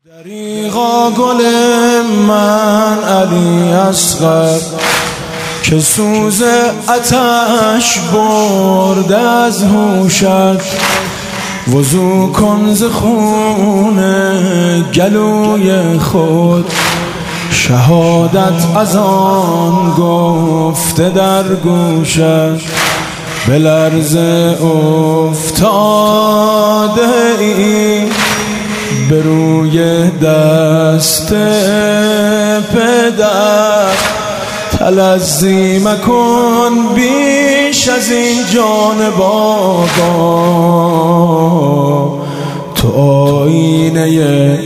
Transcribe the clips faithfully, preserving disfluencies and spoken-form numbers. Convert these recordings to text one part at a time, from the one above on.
دریغا گل من علی اصغر که سوز آتش برد از هوشت، وضو کن ز خون گلوی خود، شهادت از آن گفته در گوشت. به لرزه افتاده ای به روی دست پدر، تلظی مکن بیش از این جان بابا. تو آینه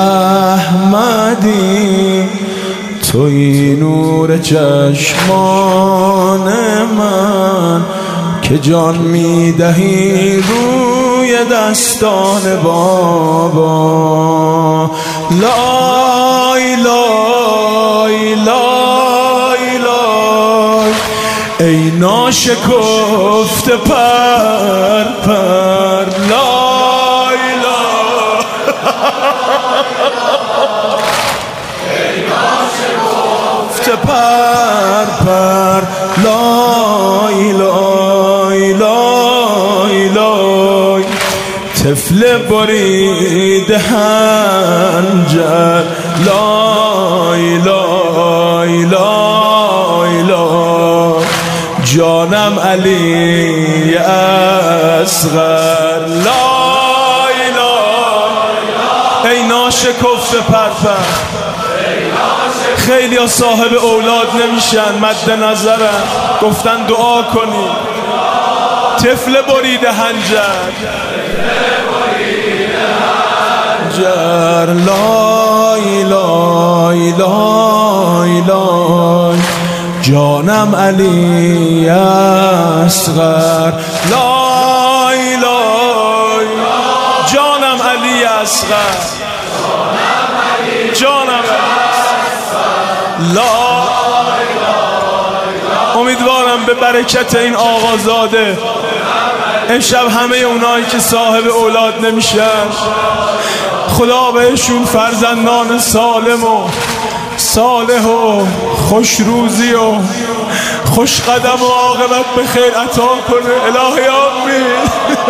احمدی، توی نور چشمان من که جان میدهی روی دستان بابا. لا اله الا الله ای ناشکفته پر پر، لا اله ای ناشکفته پر پر، لا اله الا الله. طفل برید حنجر، لا اله الا الله. جانم علی اصغر، لا اله ای ناشکفته پرپر. خیلی ها صاحب اولاد نمیشن، مد نظرن، گفتن دعا کنی. طفل برید حنجر، لا اله الا الله. جانم علی اصغر، لا اله، جانم علی اصغر، جانم لا. امیدوارم به برکت این آقازاده امشب همه اونایی که صاحب اولاد نمیشن خدا بهشون فرزندان سالم و صالح و خوش روزی و خوش قدم و عاقبت به خیر عطا کنه. الهی آمین.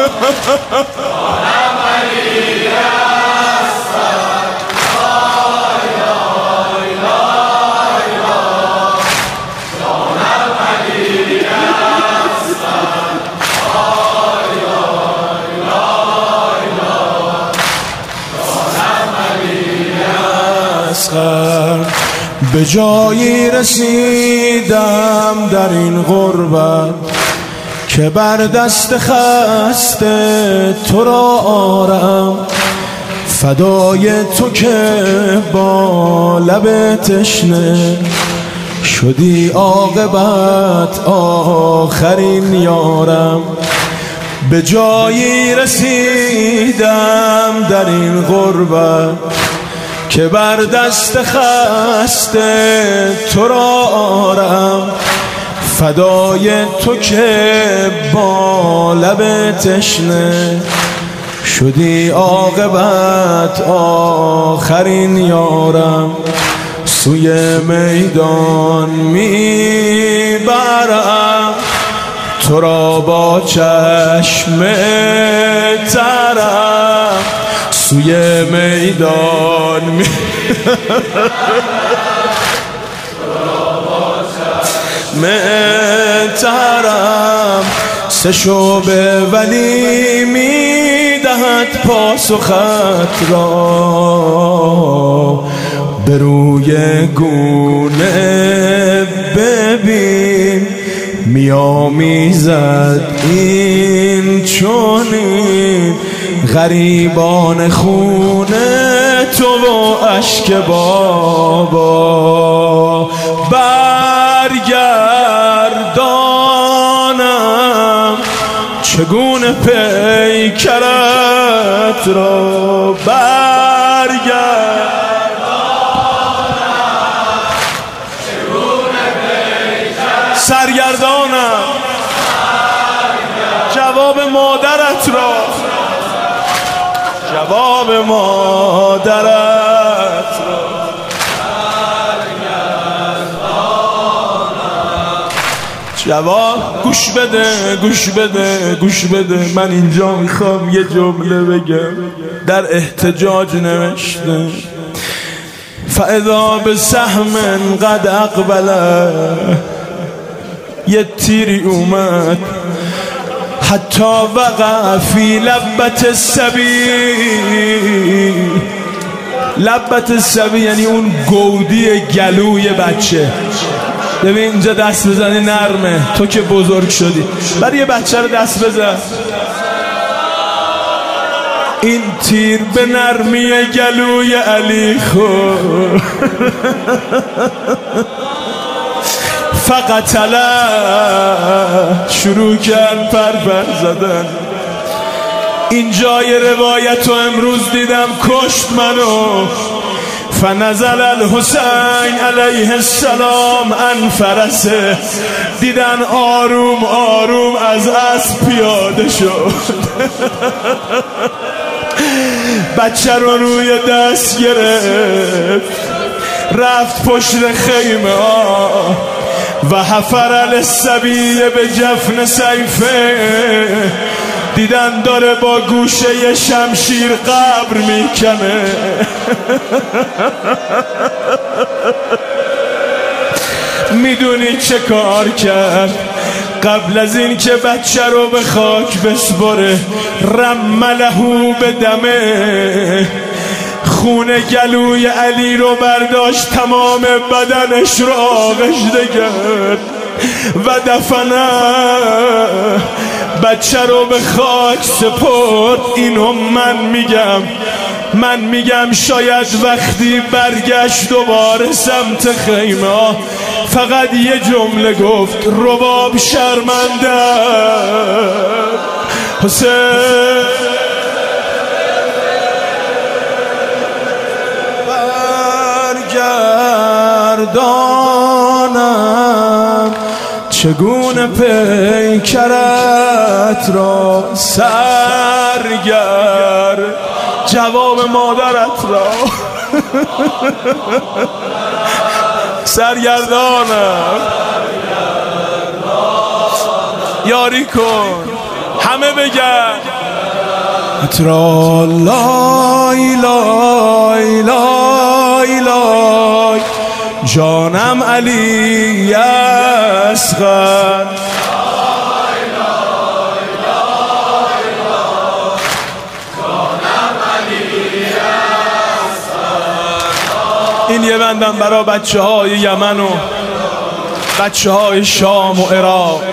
به جایی رسیدم در این غربت که بر دست خسته تو را آرم، فدای تو که با لب تشنه شدی عاقبت آخرین یارم. به جایی رسیدم در این غربت که بر دست خسته تو را آرم، فدای تو که با لب تشنه شدی عاقبت آخرین یارم. سوی میدان میبرم تو را با چشم ترم، سوی میدان می مترم. سه شعبه ولی میدهد پاسخت را، به روی گونه ببین میامیزد این چونین غریبان خونه تو و اشک بابا. برگردانم چگونه پیکرت را، برگردانم چگونه پیکرت، سرگردانم جواب مادرت را، جواب مادرت جواب گوش بده گوش بده گوش بده، من اینجا میخوام یه جمله بگم. در احتجاج نوشته فاذا بسهم قد اقبله، یه تیری اومد حتی وقع فی لبت السبی. لبت السبی یعنی اون گودی گلوی بچه. ببین اینجا دست بزنی نرمه، تو که بزرگ شدی برای یه بچه رو دست بزن. این تیر به نرمی گلوی علی خورد فقتله، شروع کرد پر پر زدن. اینجای روایت رو امروز دیدم کشت منو. فنزل الحسین علیه السلام عن فرسه، دیدن آروم آروم از اسب پیاده شد بچه رو روی دست گرفت رفت پشت خیمه آه و حفر الصبی به جفن سیفه، دیدن داره با گوشه شمشیر قبر میکنه میدونی چه کار کرد؟ قبل از این که بچه رو به خاک بسپره رملهو به دمه، خون گلوی علی رو برداشت تمام بدنش رو آغشته کرد و دفنه، بچه رو به خاک سپرد. اینو من میگم من میگم شاید وقتی برگشت دوباره سمت خیمه فقط یه جمله گفت رباب شرمنده حسین برگردانم چگونه پیکرت را سرگر، جواب مادرت را سرگردانم، یاری کن همه بگن اترا لای لای لای لای جانم علی اصغر. این یه بندم برای بچه های یمن و بچه های شام و عراق.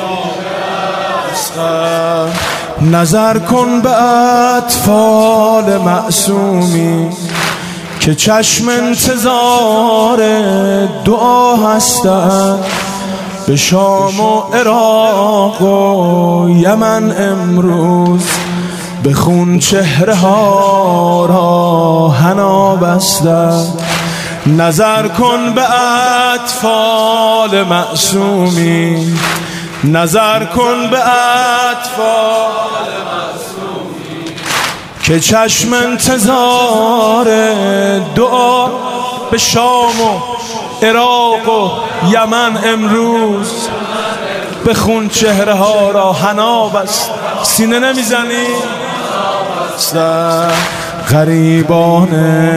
نظر کن به اطفال معصومی که چشم انتظار دعا هستند، به شام و عراق و یمن امروز به خون چهره ها را حنا بستند. نظر کن به اطفال معصومی، نظر کن به اطفال معصومی که چشم انتظار دعا به شام و عراق و یمن امروز به خون چهره ها را حنا بست. سینه نمیزنی؟ غریبان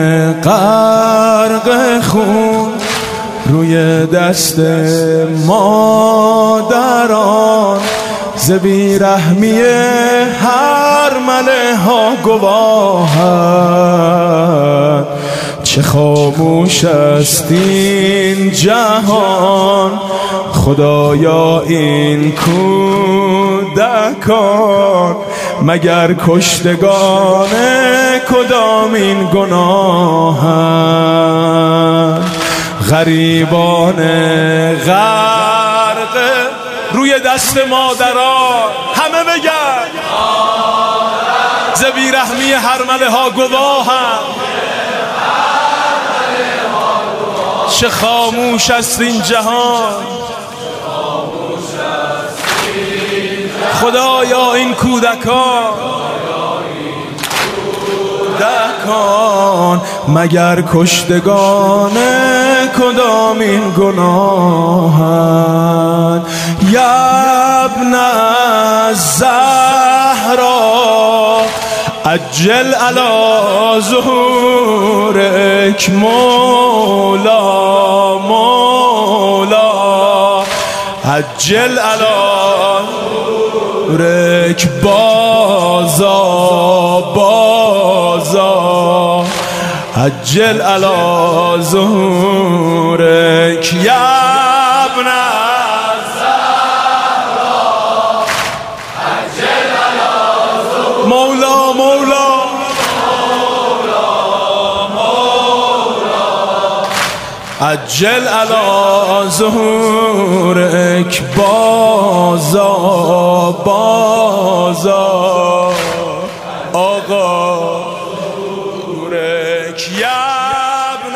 غرق خون روی دست مادران، ز بیرحمی هر مله ها گواهند، چه خاموش است این جهان. خدایا این کودکان مگر کشتگان کدام این گناهند؟ غریبان غرق روی دست مادران، همه بگن ز بیرحمی هرمله ها گواهند، چه خاموش است این جهان. خدایا این کودکان کودکان مگر کشتگان کدام این گناهند؟ یا ابن الزهرا عجل علی ظهورک مولا مولا عجل علی ظهورک بازا بازا عجل علی ظهورک یا ابن الزهرا عجل علی ظهورک مولا مولا عجل علی ظهورک بازا بازا آقا ظهورک یا ابن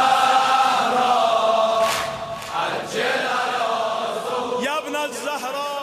الزهرا عجل علی ظهورک یا ابن الزهرا